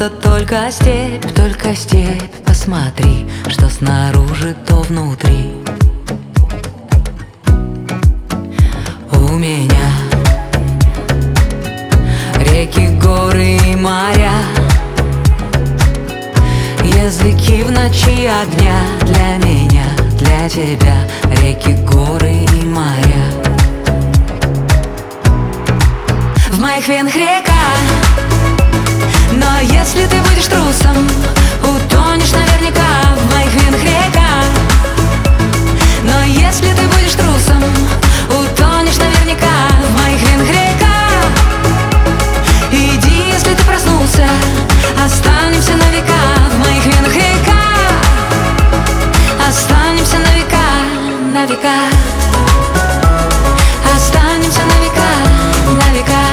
будто только степь. Посмотри, что снаружи, то внутри. У меня реки, горы и моря, языки в ночи огня. Для меня, для тебя реки, горы и моря. В моих венах река, но если ты будешь трусом, утонешь наверняка. В моих венах река, но если ты будешь трусом, утонешь наверняка. В моих венах река, иди, если ты проснулся, останемся на века. В моих венах река, останемся на века, на века. Останемся на века, на века.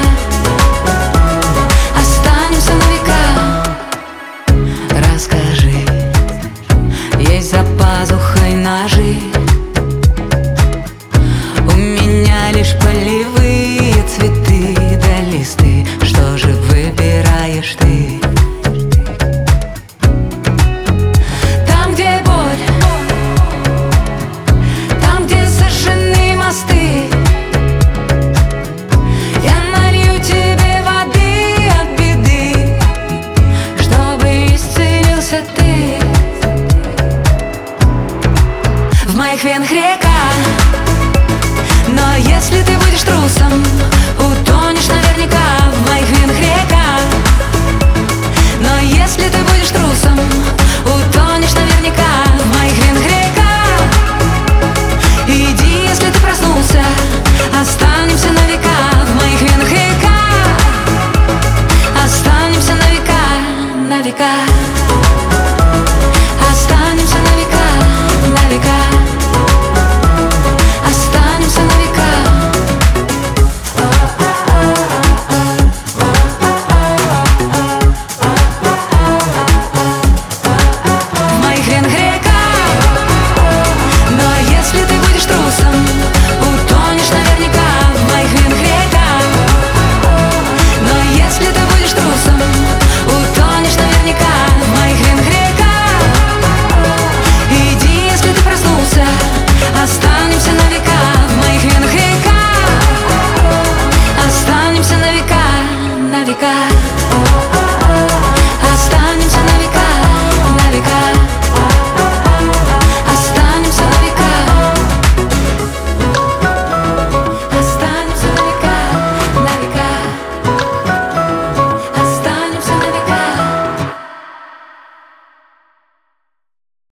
Останемся на века. Расскажи, есть за пазухой ножи? У меня лишь полевые цветы да листы. Что же выбираешь ты?